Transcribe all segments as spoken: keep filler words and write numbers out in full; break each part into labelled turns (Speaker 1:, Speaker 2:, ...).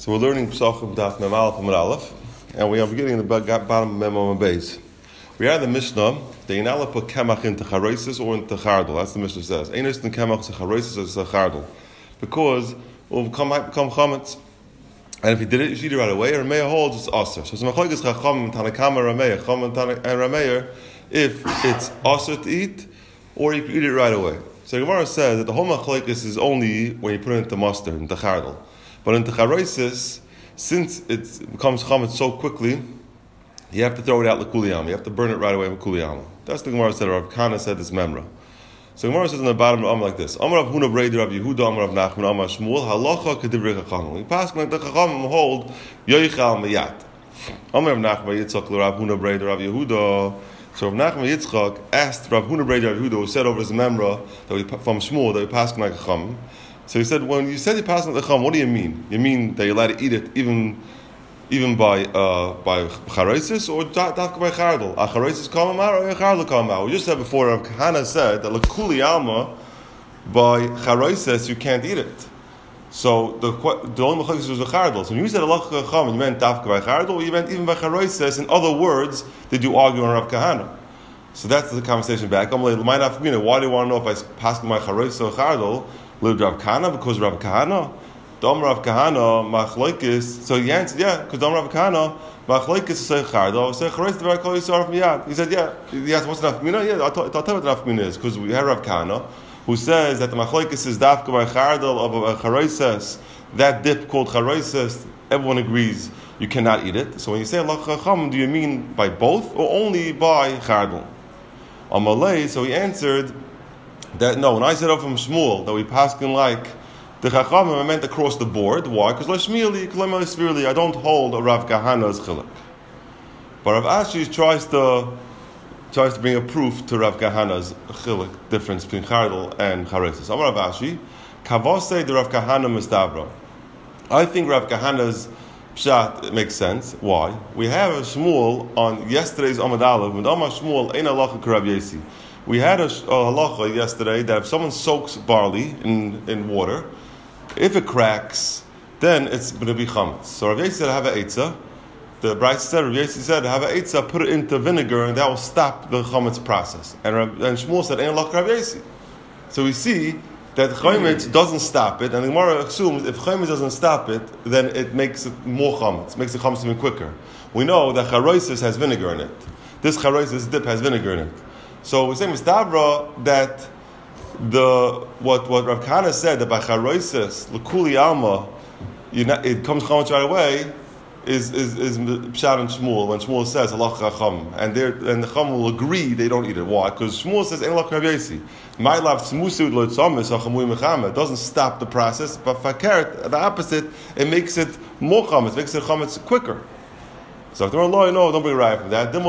Speaker 1: So we're learning Pesachim Daf Mem Aleph Amud Aleph, and we are beginning at the bottom of Mem Amud Beis. We are the Mishnah. They now put kemach into charosis or into chardal. That's the Mishnah says. Einos in kemach to charosis or to chardal, because it will become become chametz. And if he did it, you should eat it right away. Rameya holds it's aser. So it's machlokes chacham tanakama Rameya, chacham and Rameya, if it's aser to eat or you can eat it right away. So Gemara says that the whole machlokes is only when you put it into mustard, into chardal. But in Techarosis, since it becomes chametz so quickly, you have to throw it out l'kuliyama. You have to burn it right away with kuliyama. That's the Gemara said. Rav Kana said this memra. So Gemara says on the bottom of the Amr like this: Amar Rav Huna Breder Rav Yehuda Amar Rav Nachman Amar Shmuel Halacha Kedivrei Chachamim. We pass like the Chachamim hold yoichal miyat. Amar Rav Nachman Yitzchak Rav Huna Breder Rav Yehuda. So Rav Nachman Yitzchak asked Rav Huna Breder Rav Yehuda, who said over his memra that we from Shmuel that we pass like Chachamim. So he said, when you said you pass on the chum, what do you mean? You mean that you're allowed to eat it even even by uh, by charosis or dafka by chardal? A charosis come out or a chardal come out? We just said before, Rav Hana said that l'kuli alma by charosis you can't eat it. So the the only machlokes was the chardal. So when you said halacha chum, you meant dafka by chardal, or you meant even by charosis. In other words, did you argue on Rav Kahana? So that's the conversation back. I'm like, why do you want to know if I pass my charosis or chardal? Lived Rav Kahana because Rav Kahana, Dom Rav Kahana machlokes. So he answered, yeah, because Dom Rav Kahana machlokes say chardal, say charosis the call Yisarf miyad. He said, yeah, yes. What's the nafkamina? Yeah, I'll tell you what the nafkamina is, because we had Rav Kahana who says that the machlokes is dafka by chardal of a charosis. That dip called charosis, everyone agrees you cannot eat it. So when you say Allah chacham, do you mean by both or only by chardal? Amalei, so he answered that no, when I said up from Shmuel that we paskin like the Chachamim, I meant across the board. Why? Because Lashmili, I don't hold a Rav Kahana's chiluk. But Rav Ashi tries to tries to bring a proof to Rav Kahana's chiluk difference between chardal and charosis. I'm Rav Ashi. Kavosei the Rav Kahana mistavra. I think Rav Kahana's pshat it makes sense. Why? We have a Shmuel on yesterday's Amud Aleph with Amar Shmuel ein halacha k'Rav Yesi. We had a, a halacha yesterday that if someone soaks barley in, in water, if it cracks, then it's going to be chametz. So Rav Yesi said, have an eitzah. The Brayta said, Rav Yesi said, have an eitzah, put it into vinegar, and that will stop the chametz process. And, Rav, and Shmuel said, ein halacha Rav Yesi. So we see that chametz doesn't stop it, and the Gemara assumes if chametz doesn't stop it, then it makes it more chametz, makes the chametz even quicker. We know that charosis has vinegar in it. This charosis dip has vinegar in it. So we're saying Mistavra that the what what Rav Kahana said that by charosis l'kuli alma, you know, it comes chametz right away, is is is Pshat and Shmuel when Shmuel says halacha chacham, and they and the chacham will agree they don't eat it. Why? Because Shmuel says ein halacha Rav Yesi. My love smusud lo tzamis hachamui mechamet doesn't stop the process, but fakert the opposite, it makes it more chametz, makes it chametz quicker. So if they're no, no, don't bring a raya from that.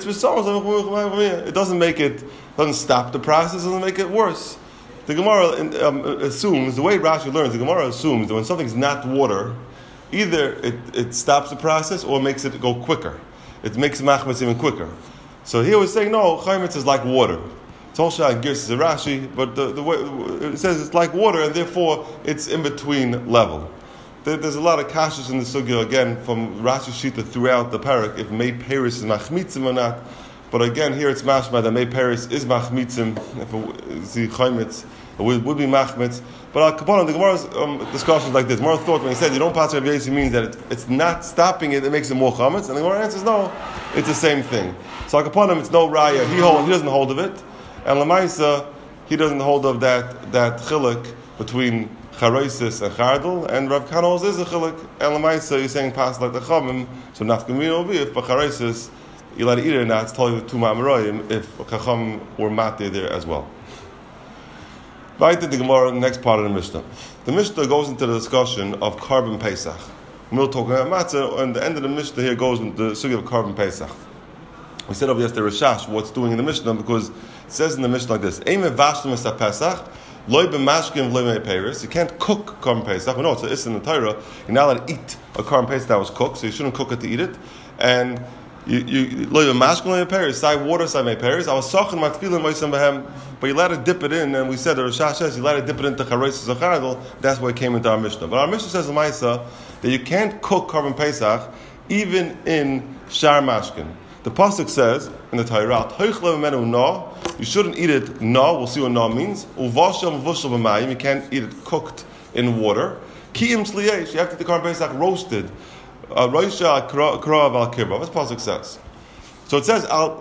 Speaker 1: It doesn't make it, doesn't stop the process, doesn't make it worse. The Gemara um, assumes, the way Rashi learns, the Gemara assumes that when something's not water, either it, it stops the process or makes it go quicker. It makes machmetz even quicker. So here we're saying, no, chametz is like water. Tolsha and Girs is a Rashi, but the, the way it says it's like water, and therefore it's in between level. There's a lot of kashas in the sugya again from Rashi Shita throughout the parak if May Paris is machmitzim or not. But again, here it's mashma that May Paris is machmitzim. If it's the chaymitz, it would, would be machmitz. But Al Kaponim, the Gemara's um, discussion is like this. Gemara thought when he said you don't pass Rav Yesi means that it, it's not stopping it; it makes it more chametz. And the Gemara answers no, it's the same thing. So Al Kaponim, it's no raya. He hold, he doesn't hold of it, and Lamaisa, he doesn't hold of that that chiluk between charosis and chardal, and Rav Kahana is a chiluk, and Lamaisa you're saying pass like the chamim, so nafkamina will be if by charosis you let it eat it or not. It's totally two ma'amarayim if chacham or mate there as well. Right to the Gemara, next part of the Mishnah. The Mishnah goes into the discussion of Karban Pesach. We're talking about matzah, and the end of the Mishnah here goes into the sugya of Karban Pesach. We said over yesterday Rashash what's doing in the Mishnah because it says in the Mishnah like this: Eime vashlim es Pesach. You can't cook Karban Pesach. We know it's, it's in the Torah. You're not allowed to eat a Karban Pesach that was cooked, so you shouldn't cook it to eat it. And You you lo you masculine pairs, side water, side my pairs. I was talking about tefillin moisem behem, but you let it dip it in, and we said the Rashash says you let it dip it into charosis zachardel. That's why it came into our Mishnah. But our Mishnah says in Maisa that you can't cook Korban Pesach even in shar mashkin. The pasuk says in the Torah, you shouldn't eat it na. We'll see what na means. You can't eat it cooked in water. Kiyim sliyesh. You have to eat the Korban Pesach roasted. Roisha kra val kirba. What the pasuk says. So it says now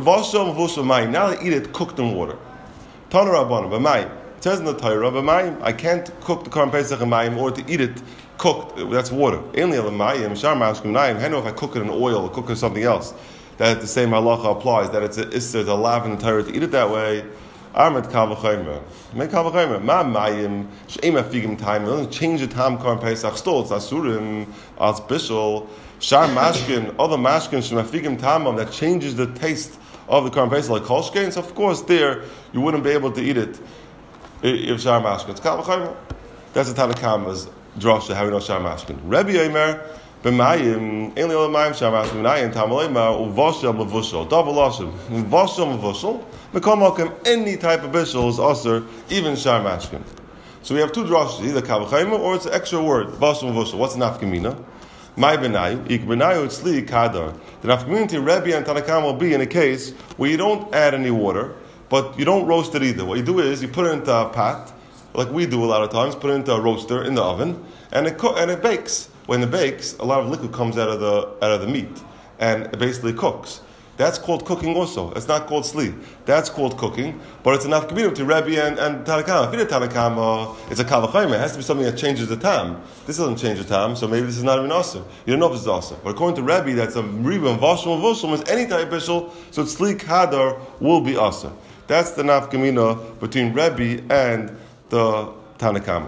Speaker 1: they eat it cooked in water. Tana Rabbanan b'mayim. It says in the Torah b'mayim. I can't cook the Korban Pesach in mayim or to eat it cooked. That's water. Only mayim shar mashkin mayim. I know if I cook it in oil or cook it in something else, that the same halacha applies, that it's a isser, the lav in the Torah to eat it that way. Armed kavachaymer. Make kavachaymer. Ma mayim she'em afigim time. It doesn't change the time Korban Pesach. Still, it's asurim, as bishul, shar mashkin, other mashkin shemafigim tamam that changes the taste of the Korban Pesach like kolshkein. So of course there you wouldn't be able to eat it if shar mashkin. It's kavachaymer. That's the Tanakama's drasha. How we know shar mashkin. Rebbe Yomer. B'mayim, ein li mayim shamash b'mayim tamalema uvashel mevushel double lashim uvashel mevushel mekol malkim any type of bishul is aser even shamashkin. So we have two drashas, either kavachayim or it's an extra word vashel mevushel. What's nafkamina? My benayu ik benayu tzli kadar. The nafkamina to Rebbe and Tanakam will be in a case where you don't add any water, but you don't roast it either. What you do is you put it into a pot, like we do a lot of times, put it into a roaster in the oven, and it co- and it bakes. When it bakes, a lot of liquid comes out of the out of the meat, and it basically cooks. That's called cooking also. It's not called sli. That's called cooking, but it's enough community to Rebbe and, and Tanakama. If you did Tanakama, it's a kavachayim. It has to be something that changes the time. This doesn't change the time, so maybe this is not even also. You don't know if this is also. But according to Rebbe, that's a riba, vashum, vashum is any type of bishul, so sli kadar will be also. That's the nafkamina between Rebbe and the Tanakama.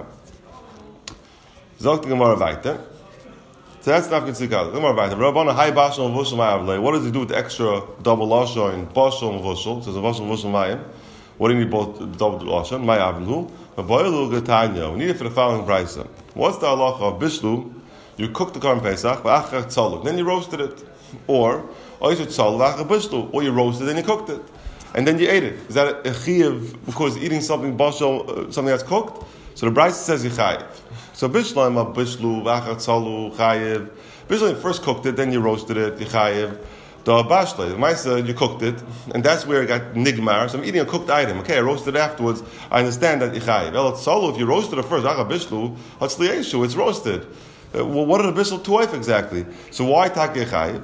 Speaker 1: Zok the Gemara weiter. So that's not considered. What does he do with the extra double lashon in bashal and vushal? Says bashal and vushal mayim. What do you need both double lashon? My avlu. We need it for the following brisa. What's the halacha of bishlu? You cook the Korban Pesach, then you roasted it, or or you roasted and you cooked it, and then you ate it. Is that a chiyav because eating something bashal, uh, something that's cooked? So the brisa says you chayiv. So bishlam of bishlu v'achar tzalu chayiv. Bishlam you first cooked it, then you roasted it, you chayiv. The bashle, the ma'isa you cooked it, and that's where it got nigmar. So I'm eating a cooked item. Okay, I roasted it afterwards. I understand that you chayiv. El tzalu, if you roasted it first, achar bishlu, hatzliyeshu, it's roasted. Uh, well, what are the bishul tuayf exactly? So why tak you chayiv?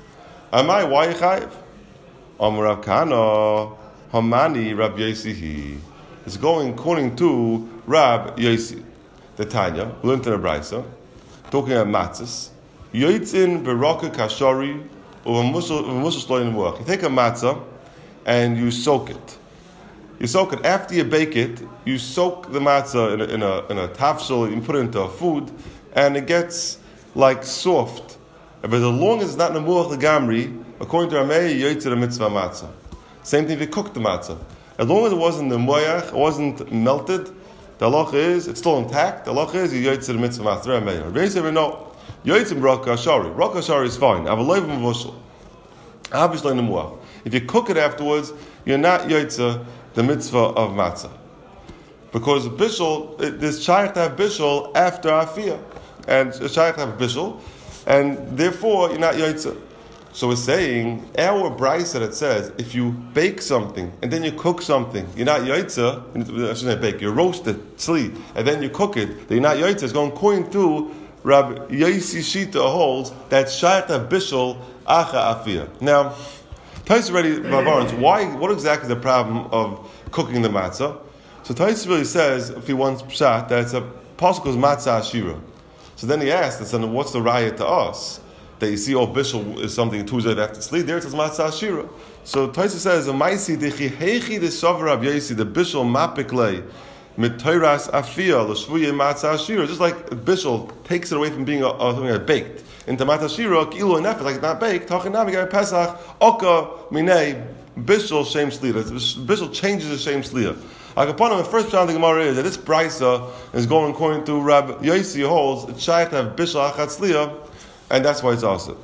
Speaker 1: Amai, why you chayiv? Amar Rav Kana Hamani Rab Yesihi. It's going according to Rab Yesi. The Tanya, we learned in the Brisa, talking about matzahs. Yoitzin beraka kashari uvamushal shloim muach. You take a matzah and you soak it. You soak it after you bake it. You soak the matzah in a in a, in a tafshel. You put it into a food, and it gets like soft. But as long as it's not nemuach legamri, according to Ramei, yoitzin a mitzvah matzah. Same thing if you cook the matzah. As long as it wasn't nemuach, it wasn't melted. The halacha is, it's still intact. The halacha is, you yoytz the mitzvah matzah. Rabbi said, no, yoytz in braka shari. Braka shari is fine. Avaloy v'mushal. Obviously, nemuach. If you cook it afterwards, you're not yoytz the mitzvah of matzah. Because bishul, there's shaykh to have bishul after afiyah. And it's shaykh to have bishul, and therefore, you're not yoytz. So we're saying, our brisa that says, if you bake something, and then you cook something, you're not yoitza, I shouldn't say bake, you roast it, tzli, and then you cook it, then you're not yoitza. It's going according to Rabbi Yosi Shita holds that shayat bishul acha afiyah. Now, Tais already, Barbarans, why, what exactly is the problem of cooking the matzah? So Tais really says, if he wants pshat, that it's a pasuk's matzah ashira. So then he asks, so what's the raya to us? That you see, oh, bishul is something Tuesday after sleep. There it says matzah ashira. So Taisa says, "Amaisi dechi heichi the sover Rabbi Yosi the bishul mapikle mitayras afia l'shvuye matzah ashira." Just like bishul takes it away from being a, a, something that's baked into matzah ashira, kilo nefesh like it's not baked. Tachinam we got Pesach oka minei bishul shem slida. Bishul changes the shem slida. Like upon him, the first pshat of the Gemara is that this brisa is going according to Rabbi Yosi holds it's shy to have bishul achat slida. And that's why it's awesome.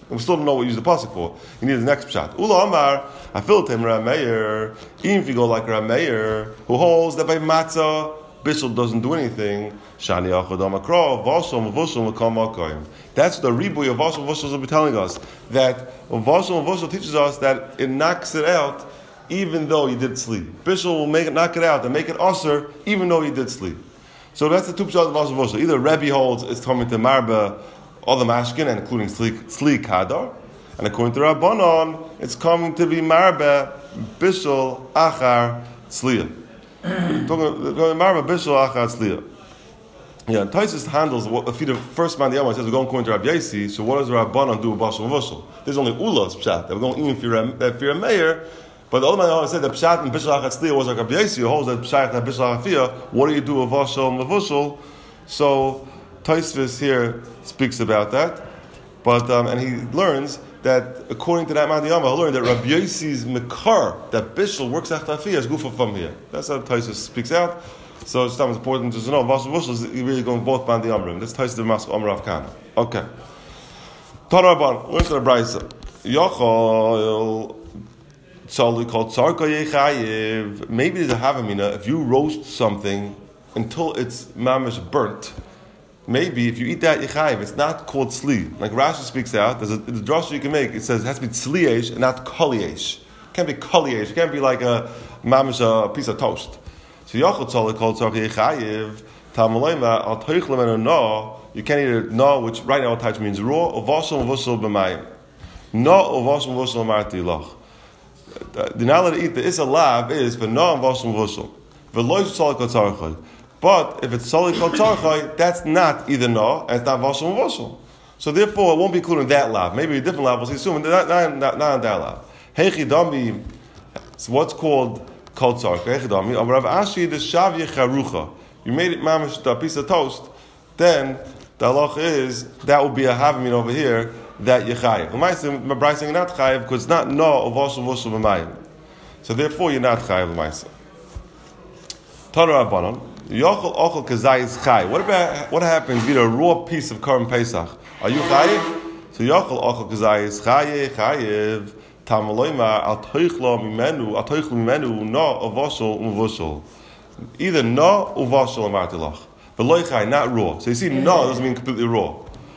Speaker 1: And we still don't know what you use the pasuk for. You need the next pshat. Ula Amar, I feel him Rameir, even if you go like Rameir, who holds that by matzah, Bishul doesn't do anything. Shani Achadam Akro, Vashal Mavushal Makam Makoyim. That's the ribuy of Vashal Mavushal will be telling us that Vashal Mavushal teaches us that it knocks it out even though you did sleep. Bishul will make it knock it out and make it usher even though you did sleep. So that's the two pshat of Vashal Mavushal. Either Rebbe holds it's coming to Marba all the mashkin, and including Sli Kadar, and according to Rabbanon, it's coming to be Marba Bishul Achar Tzliya. Talking Marba Bishul Achar Tzliya. Yeah, Taisus handles what if the first man the Yom says we're going according to Rabbi Yasi. So what does Rabbanon do with Bashal Mavushal? There's only Ula's pshat. We're going even for a mayor. But the other man said that pshat and Bishul Achar Tzliya was like Rabbi Yasi, who holds that pshat and Bishul Achar. What do you do with Bashal Mavushal? So Taisvis here speaks about that, but um, and he learns that according to that Madiyama, he'll learn that Rabbi Yossi's Mekar, that Bishul works Achtafi as Gufa from here. That's how Taisvis speaks out. So it's not important to know. Vashal Mavushal is really going both Madiyamrim. That's Taisvis the Mask Amar of Kana. Okay. Taraban, learn to the Brisa. Yochol Tzali called Tzarka Yechayiv. Maybe there's a Havamina. If you roast something until it's mamish burnt, maybe if you eat that yichayiv, it's not called tzli. Like Rashi speaks out, there's a the drasha you can make. It says it has to be tzliesh and not koliesh. It can't be koliesh. It can't be like a mamish a piece of toast. So yachol tzali called tzarka yichayiv. Tamalayma al toichlem and no. You can't eat it no, which right now attached means raw. Uvashal uvashal b'mayim. No uvashal uvashal marti lach. The now to eat the isalav is for no uvashal uvashal. V'loish tzali called tzarka. But if it's solely called tzarchai, that's not either no, and it's not vashal and vashal. So therefore, it won't be included in that lav. Maybe a different lav. We'll see soon, but not, not, not, not in that lav. Heichidami, so what's called called tzarchai? Heichidami, Rav Ashi the shavye charucha. You made it mamish a piece of toast. Then the halach is that will be a havamina over here that yechayev. L'maisa, my bride saying not chayev because it's not no of vashal vashal b'mayim. So therefore, you're not chayev l'maisa. Tara Rabbanon. Yochel ochel kazayis chay. What about what happens if you eat a raw piece of Korban Pesach? Are you chayiv? So yochel ochel kazayis chay chayiv tamaloyma al toichlo mimenu al toichlo mimenu no uvashal uvushal. Either no uvashal amartilach, but loy chay not raw. So you see, no doesn't mean completely raw.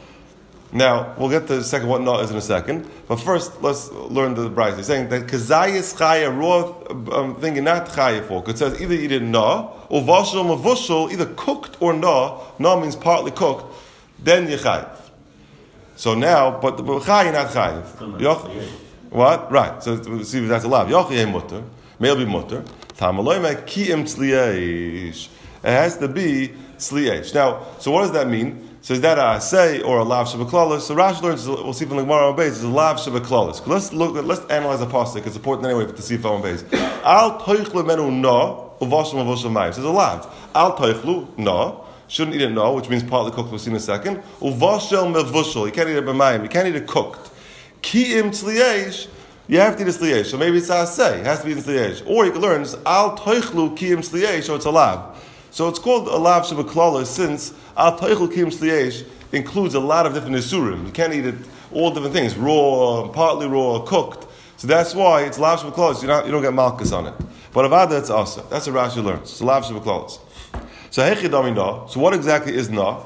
Speaker 1: Now we'll get to the second what no is in a second, but first let's learn the brayz. He's saying that kazayis chay a raw um, thing you're not chayiv for. It says either eat it no. Or vashal mavushal, either cooked or no. No means partly cooked. Then you chayiv. So now, but the chayiv you're not chayiv. What? Right. So see if that's allowed. Yochiyeh mutter. May be mutter. Tamaloyma kiim tzliesh. It has to be tzliesh. Now, so what does that mean? So is that a say or a lav shabaklalis? So Rashi learns. We'll see from the Gemara on base. It's a lav shabaklalis. Let's look. Let's analyze the pasuk. It's important anyway to see from on base. Al toichle menu no. Uvashal mavushal mayim. Says a lav. Al toichlu no. Shouldn't eat it no, which means partly cooked. We'll see in a second. Uvashal mavushal. You can't eat it b'mayim. You can't eat it cooked. Kiim tzliesh. You have to eat a tzliesh. So maybe it's a say. It has to be in tzliesh. Or you can learn al toichlu kiim tzliesh. So it's a lav. So it's called a lav shabaklala since al toichlu kiim tzliesh includes a lot of different isurim. You can't eat it all different things, raw, partly raw, cooked. So that's why it's lav shabaklala. You don't you don't get malchus on it. But avada it's asa. That's what Rashi learns. It's lav shabaklala. So hechidami na. So what exactly is na?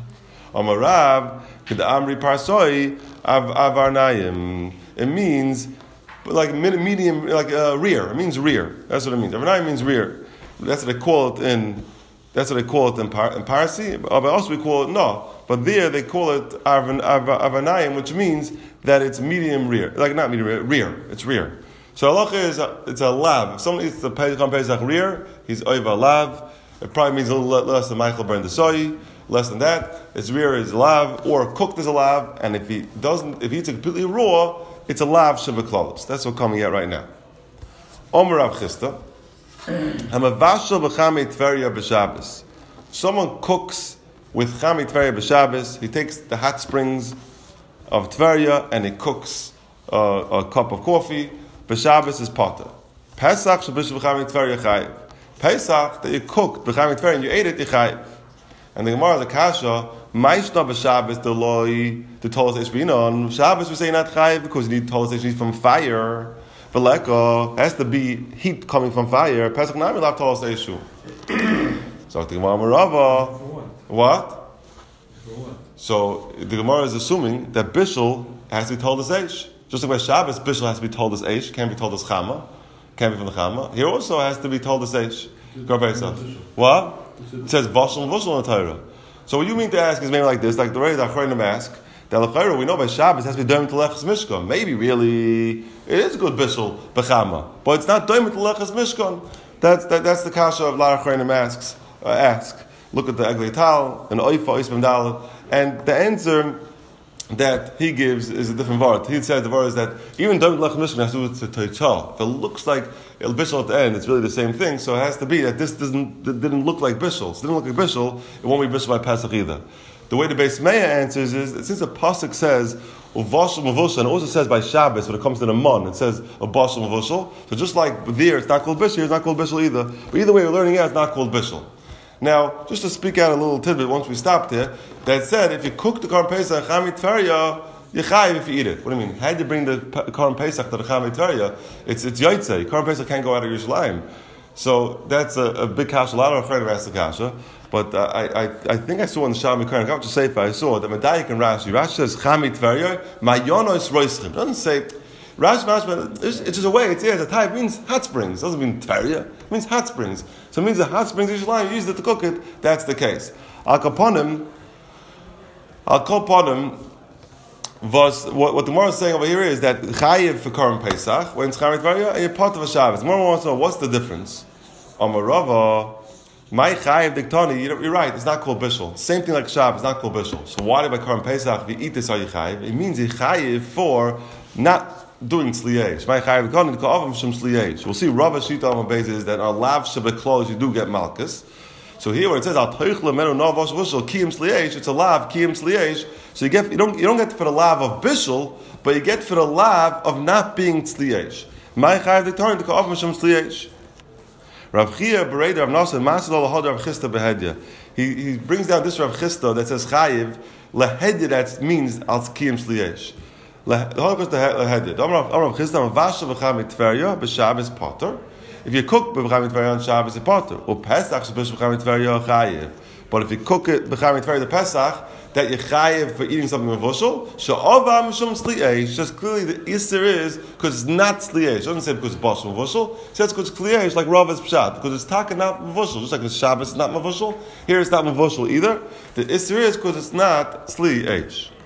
Speaker 1: Amarav k'da amri parsoi avarnayim. It means like medium, like uh, rear. It means rear. That's what it means. Avarnayim means rear. That's what they call it in. That's what they call it in, Par, in Parsi. But also we call it no. But there they call it avarnayim, which means that it's medium rear. Like not medium rear. Rear. It's rear. So halacha is a, it's a lav. If someone eats the Pesach Pesach rear, he's oiva lav. It probably means a little less than Michael burned the soy. Less than that, his rear is lav, or cooked as a lav. And if he doesn't, if he eats it completely raw, it's a lav shabaklalos. That's what coming at right now. Omer Rav Chisda, hamavashal b'chamei tveria b'Shabbos. Someone cooks with chamei tveria b'Shabbos. He takes the hot springs of tveria and he cooks uh, a cup of coffee. B'Shabbos is potter. Pesach shabish b'chamei tveria chayiv. Pesach that you cooked b'chamei tveria and you ate it, you chayiv. And the Gemara is a kasha. Maishna b'Shabbos the loy the tolas eish b'inon. Shabbos we say not chayiv because you need tolas eish from fire. V'leko has to be heat coming from fire. Pesach nami lav tolas eishu. So the Gemara Rava, what? So the Gemara is assuming that Bishul has to be told as eish. Just like by Shabbos, Bishul has to be told as eish, can't be told as chama, can't be from the chama. Here also has to be told as eish. What? It says Vashal and Vushal in the Torah. So what you mean to ask is maybe like this, like the way the Achronim ask, that L'chayra, we know by Shabbos it has to be doim to lechas mishkan. Maybe really it is a good bishul b'chama, but it's not doim to lechas mishkan. That's that, that's the kasha of Lar Achronim asks uh, ask. Look at the Eglei Tal and Oifa Isbam Dalet, and the answer that he gives is a different word. He says the word is that even doim to lechas mishkan has to do with the toitzah. If it looks like el bishul at the end, it's really the same thing. So it has to be that this doesn't didn't look like bishul. So it didn't look like bishul. It won't be bishul by Pesach either. The way the Beis Meah answers is that since the pasuk says uvashal mavushal and it also says by Shabbos when it comes to the mon it says uvashal mavushal. So just like there it's not called bishul, here it's not called bishul either. But either way we're learning it, it's not called bishul. Now just to speak out a little tidbit once we stopped here, that said if you cook the Korban Pesach chamit tverya, you're chayiv if you eat it. What do you mean? How do you bring the Korban Pesach to the chamit tverya? It's it's yotzei. Korban Pesach can't go out of Yerushalayim. So that's a, a big kasha. A lot of friends asked the kasha. But uh, I, I I think I saw in the Shalom Yikarim, I got to say if I saw that Medayik and Rashi, Rashi says Chamit Tverya, Mayonos Roischim. It doesn't say Rashi, Rashi, it's, it's just a way. It's yeah, it's a type. It means hot springs. It doesn't mean Tverya. It means hot springs. So it means the hot springs usually you use it to cook it. That's the case. Al Kaponim, Al Kaponim was what, what the Gemara is saying over here is that Chayiv for Korban Pesach when it's Chamit Tverya and you're part of a Shabbos. The Gemara wants to know what's the difference. Amar Rava. My chayiv diktani, you're right, it's not called bishul. Same thing like Shabbos, it's not called bishul. So why by Korban Pesach, if you eat this, are you chayiv? It means you chayiv for not doing sliyej. My chayiv diktani, to call shem sliyej. We'll see Rava Shita on the basis that on lav shebeklos you do get malchus. So here where it says al toichle menu no vash vushal kiyim sliyej, it's a lav kiyim sliyej. So you get you don't you don't get for the lav of bishul, but you get for the lav of not being sliyej. My chayiv diktani, to call shem sliyej. Rav Chia Bereder Rav Nosson Masal Lahod Rav Chisda Behedya. He he brings down this Rav Chisda that says Chayiv Lehedya that means Al Kiyim Sliyesh. Lahod goes to Lehedya. Amar Rav Chisda Mavasha V'Chamit Tverya B'Shabbos Potter. If you cook B'Chamit Tverya on Shabbos, it's Potter. Or Pesach Shabbos B'Chamit Tverya Chayiv. But if you cook it B'Chamit Tverya the Pesach, that you're chayiv for eating something mevushal, she'ova mishum sliyeish. Just clearly the iser is because it's not sliyeish. It doesn't say because it's bashal mevushal. It says because it's sliyeish like Rava's pshat because it's taka not mevushal. Just like the Shabbos is not mevushal, here it's not mevushal either. The iser is because it's not sliyeish.